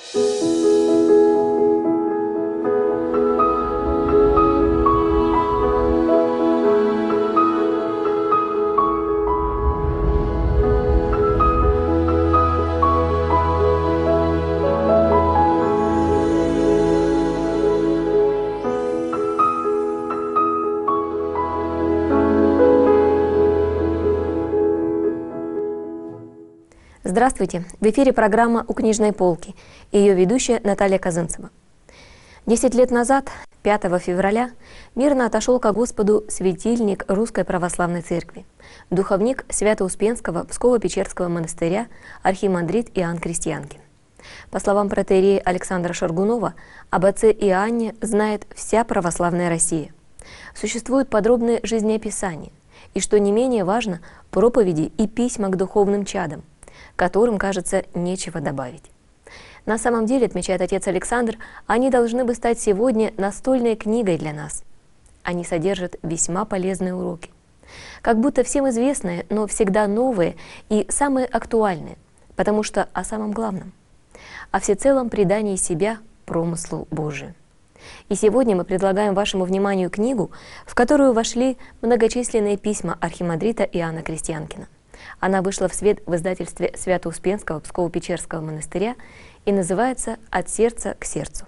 Здравствуйте! В эфире программа «У книжной полки» и ее ведущая Наталья Казанцева. 10 лет назад, 5 февраля, мирно отошел ко Господу светильник Русской Православной Церкви, духовник Свято-Успенского Псково-Печерского монастыря архимандрит Иоанн Крестьянкин. По словам протоиерея Александра Шаргунова, об отце Иоанне знает вся православная Россия. Существуют подробные жизнеописания, и, что не менее важно, проповеди и письма к духовным чадам, которым, кажется, нечего добавить. На самом деле, отмечает отец Александр, они должны бы стать сегодня настольной книгой для нас. Они содержат весьма полезные уроки. Как будто всем известные, но всегда новые и самые актуальные, потому что о самом главном, о всецелом предании себя промыслу Божию. И сегодня мы предлагаем вашему вниманию книгу, в которую вошли многочисленные письма архимандрита Иоанна Крестьянкина. Она вышла в свет в издательстве Свято-Успенского Псково-Печерского монастыря и называется «От сердца к сердцу».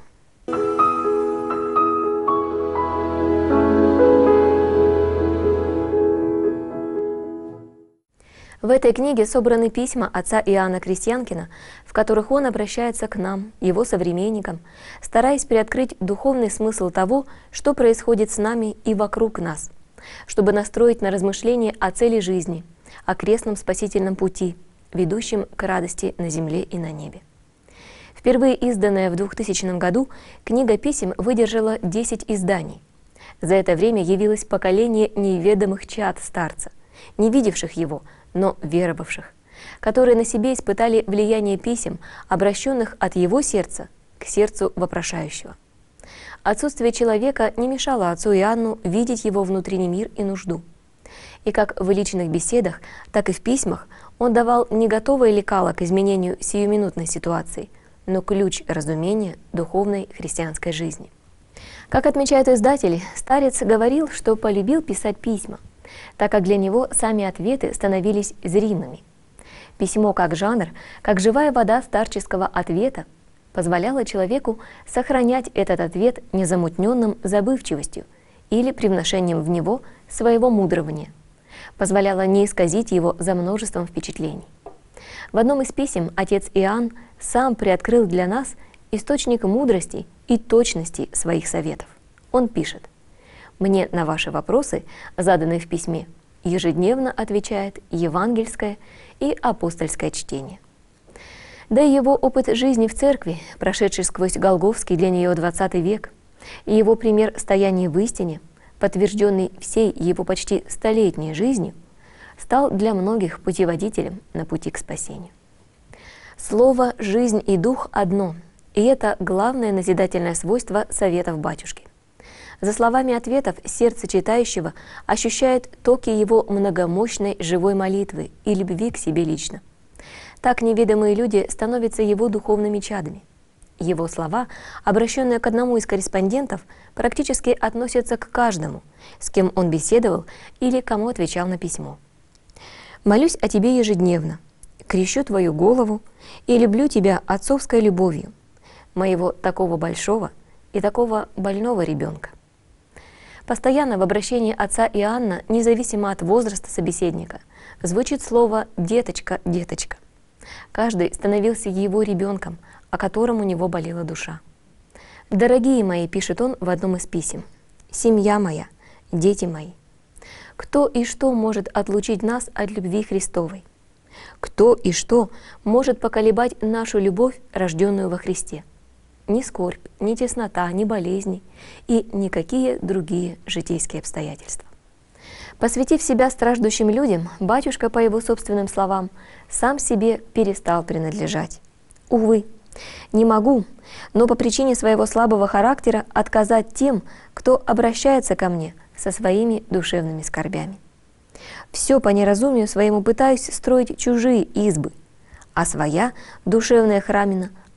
В этой книге собраны письма отца Иоанна Крестьянкина, в которых он обращается к нам, его современникам, стараясь приоткрыть духовный смысл того, что происходит с нами и вокруг нас, чтобы настроить на размышления о цели жизни, о крестном спасительном пути, ведущем к радости на земле и на небе. Впервые изданная в 2000 году, книга писем выдержала 10 изданий. За это время явилось поколение неведомых чад старца, не видевших его, но веровавших, которые на себе испытали влияние писем, обращенных от его сердца к сердцу вопрошающего. Отсутствие человека не мешало отцу Иоанну видеть его внутренний мир и нужду. И как в личных беседах, так и в письмах он давал не готовое лекало к изменению сиюминутной ситуации, но ключ разумения духовной христианской жизни. Как отмечают издатели, старец говорил, что полюбил писать письма, так как для него сами ответы становились зримыми. Письмо как жанр, как живая вода старческого ответа, позволяло человеку сохранять этот ответ незамутненным забывчивостью или привношением в него своего мудрствования, позволяло не исказить его за множеством впечатлений. В одном из писем отец Иоанн сам приоткрыл для нас источник мудрости и точности своих советов. Он пишет: «Мне на ваши вопросы, заданные в письме, ежедневно отвечает евангельское и апостольское чтение». Да и его опыт жизни в церкви, прошедший сквозь Голгофский для нее 20 век, и его пример стояния в истине, подтвержденный всей его почти столетней жизнью, стал для многих путеводителем на пути к спасению. Слово «жизнь» и «дух» одно, и это главное назидательное свойство советов батюшки. За словами ответов сердце читающего ощущает токи его многомощной живой молитвы и любви к себе лично. Так неведомые люди становятся его духовными чадами. Его слова, обращенные к одному из корреспондентов, практически относятся к каждому, с кем он беседовал или кому отвечал на письмо. «Молюсь о тебе ежедневно, крещу твою голову и люблю тебя отцовской любовью, моего такого большого и такого больного ребенка». Постоянно в обращении отца Иоанна, независимо от возраста собеседника, звучит слово «деточка, деточка». Каждый становился его ребенком, о котором у него болела душа. «Дорогие мои», — пишет он в одном из писем, «семья моя, дети мои, кто и что может отлучить нас от любви Христовой? Кто и что может поколебать нашу любовь, рожденную во Христе? Ни скорбь, ни теснота, ни болезни и никакие другие житейские обстоятельства». Посвятив себя страждущим людям, батюшка, по его собственным словам, сам себе перестал принадлежать. Увы, не могу, но по причине своего слабого характера отказать тем, кто обращается ко мне со своими душевными скорбями. Все по неразумию своему пытаюсь строить чужие избы, а своя душевная храмина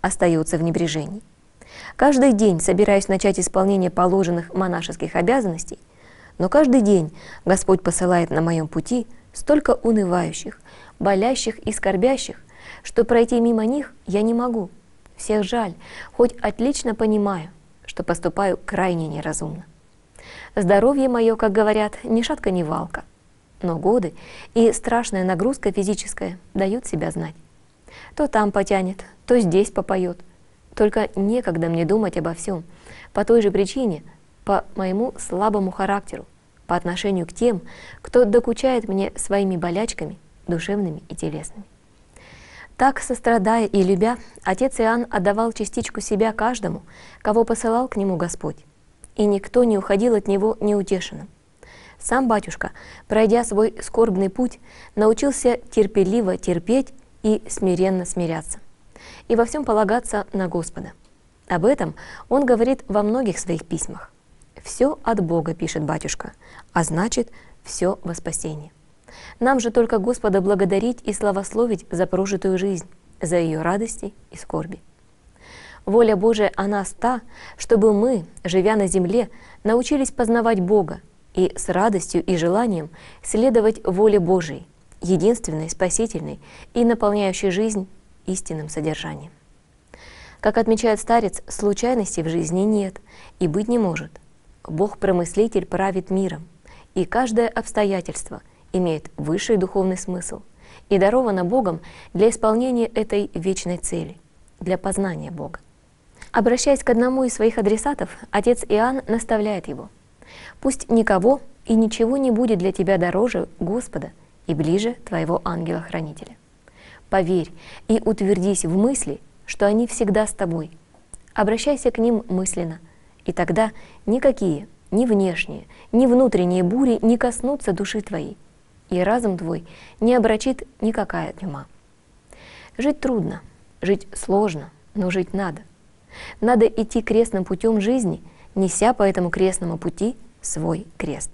остается в небрежении. Каждый день собираюсь начать исполнение положенных монашеских обязанностей, но каждый день Господь посылает на моем пути столько унывающих, болящих и скорбящих, что пройти мимо них я не могу. Всех жаль, хоть отлично понимаю, что поступаю крайне неразумно. Здоровье мое, как говорят, ни шатка, ни валка, но годы и страшная нагрузка физическая дают себя знать. То там потянет, то здесь попоет. Только некогда мне думать обо всем, по той же причине, по моему слабому характеру, по отношению к тем, кто докучает мне своими болячками, душевными и телесными. Так, сострадая и любя, отец Иоанн отдавал частичку себя каждому, кого посылал к нему Господь, и никто не уходил от него неутешенным. Сам батюшка, пройдя свой скорбный путь, научился терпеливо терпеть и смиренно смиряться, и во всем полагаться на Господа. Об этом он говорит во многих своих письмах. «Все от Бога», — пишет батюшка, а значит, все во спасение. Нам же только Господа благодарить и славословить за прожитую жизнь, за ее радости и скорби. Воля Божия о нас та, чтобы мы, живя на земле, научились познавать Бога и с радостью и желанием следовать воле Божией, единственной, спасительной и наполняющей жизнь истинным содержанием. Как отмечает старец, случайностей в жизни нет и быть не может. Бог-промыслитель правит миром, и каждое обстоятельство имеет высший духовный смысл и даровано Богом для исполнения этой вечной цели, для познания Бога. Обращаясь к одному из своих адресатов, отец Иоанн наставляет его: «Пусть никого и ничего не будет для тебя дороже Господа и ближе твоего ангела-хранителя. Поверь и утвердись в мысли, что они всегда с тобой. Обращайся к ним мысленно, и тогда никакие, ни внешние, ни внутренние бури не коснутся души твоей, и разум твой не обрачит никакая тьма». Жить трудно, жить сложно, но жить надо. Надо идти крестным путем жизни, неся по этому крестному пути свой крест.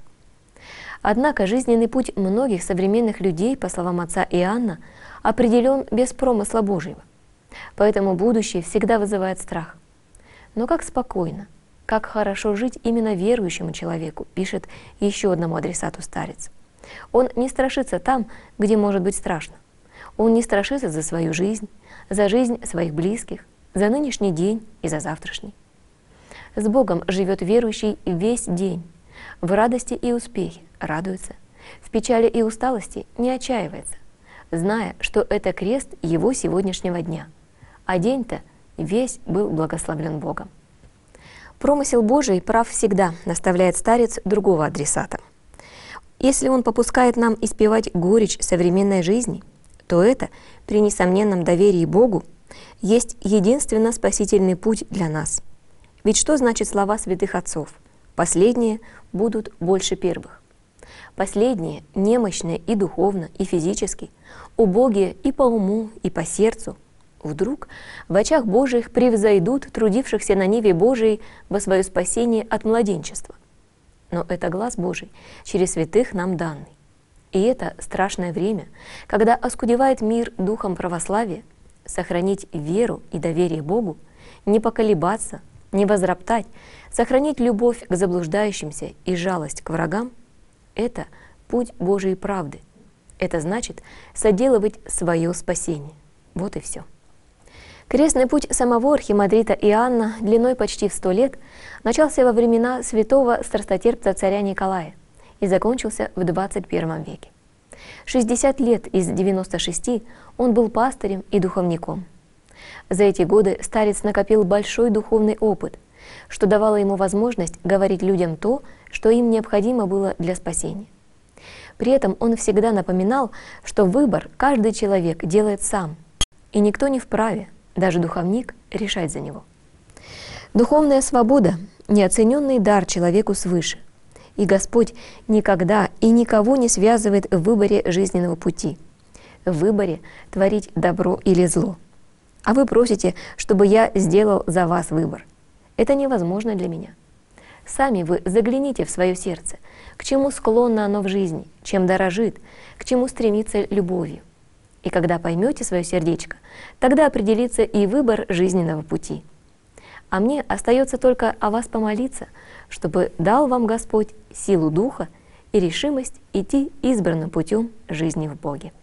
Однако жизненный путь многих современных людей, по словам отца Иоанна, определен без промысла Божьего. Поэтому будущее всегда вызывает страх. Но как спокойно, как хорошо жить именно верующему человеку, пишет еще одному адресату старец. Он не страшится там, где может быть страшно. Он не страшится за свою жизнь, за жизнь своих близких, за нынешний день и за завтрашний. С Богом живет верующий весь день, в радости и успехе радуется, в печали и усталости не отчаивается, зная, что это крест его сегодняшнего дня, а день-то весь был благословлен Богом. Промысел Божий прав всегда, наставляет старец другого адресата. Если он попускает нам испевать горечь современной жизни, то это, при несомненном доверии Богу, есть единственно спасительный путь для нас. Ведь что значит слова святых отцов? Последние будут больше первых. Последние, немощные и духовно, и физически, убогие и по уму, и по сердцу, вдруг в очах Божиих превзойдут трудившихся на ниве Божией во свое спасение от младенчества. Но это глаз Божий через святых нам данный. И это страшное время, когда оскудевает мир духом православия, сохранить веру и доверие Богу, не поколебаться, не возроптать, сохранить любовь к заблуждающимся и жалость к врагам — это путь Божией правды. Это значит соделывать свое спасение. Вот и все. Крестный путь самого архимандрита Иоанна длиной почти в 100 лет начался во времена святого страстотерпца царя Николая и закончился в 21 веке. 60 лет из 96 он был пастырем и духовником. За эти годы старец накопил большой духовный опыт, что давало ему возможность говорить людям то, что им необходимо было для спасения. При этом он всегда напоминал, что выбор каждый человек делает сам, и никто не вправе, даже духовник, решать за него. Духовная свобода — неоцененный дар человеку свыше, и Господь никогда и никого не связывает в выборе жизненного пути, в выборе творить добро или зло. А вы просите, чтобы я сделал за вас выбор. Это невозможно для меня. Сами вы загляните в свое сердце, к чему склонно оно в жизни, чем дорожит, к чему стремится любовью. И когда поймете свое сердечко, тогда определится и выбор жизненного пути. А мне остается только о вас помолиться, чтобы дал вам Господь силу духа и решимость идти избранным путем жизни в Боге.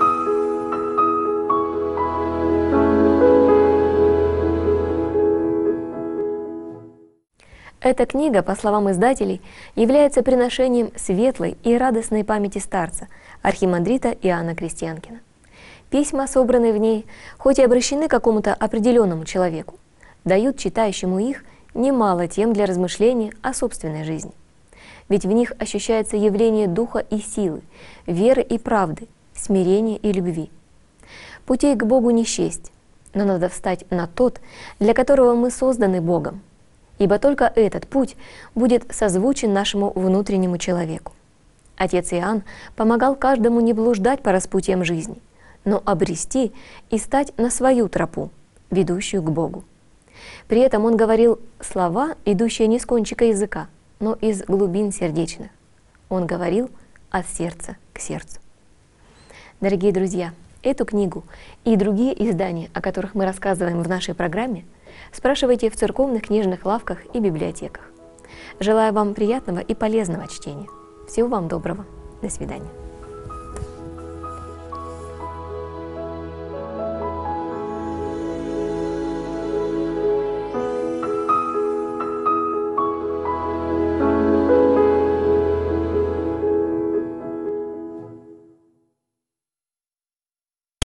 Эта книга, по словам издателей, является приношением светлой и радостной памяти старца, архимандрита Иоанна Крестьянкина. Письма, собранные в ней, хоть и обращены к какому-то определенному человеку, дают читающему их немало тем для размышления о собственной жизни. Ведь в них ощущается явление духа и силы, веры и правды, смирения и любви. Путей к Богу не счесть, но надо встать на тот, для которого мы созданы Богом, ибо только этот путь будет созвучен нашему внутреннему человеку. Отец Иоанн помогал каждому не блуждать по распутьям жизни, но обрести и стать на свою тропу, ведущую к Богу. При этом он говорил слова, идущие не с кончика языка, но из глубин сердечных. Он говорил от сердца к сердцу. Дорогие друзья, эту книгу и другие издания, о которых мы рассказываем в нашей программе, спрашивайте в церковных книжных лавках и библиотеках. Желаю вам приятного и полезного чтения. Всего вам доброго. До свидания.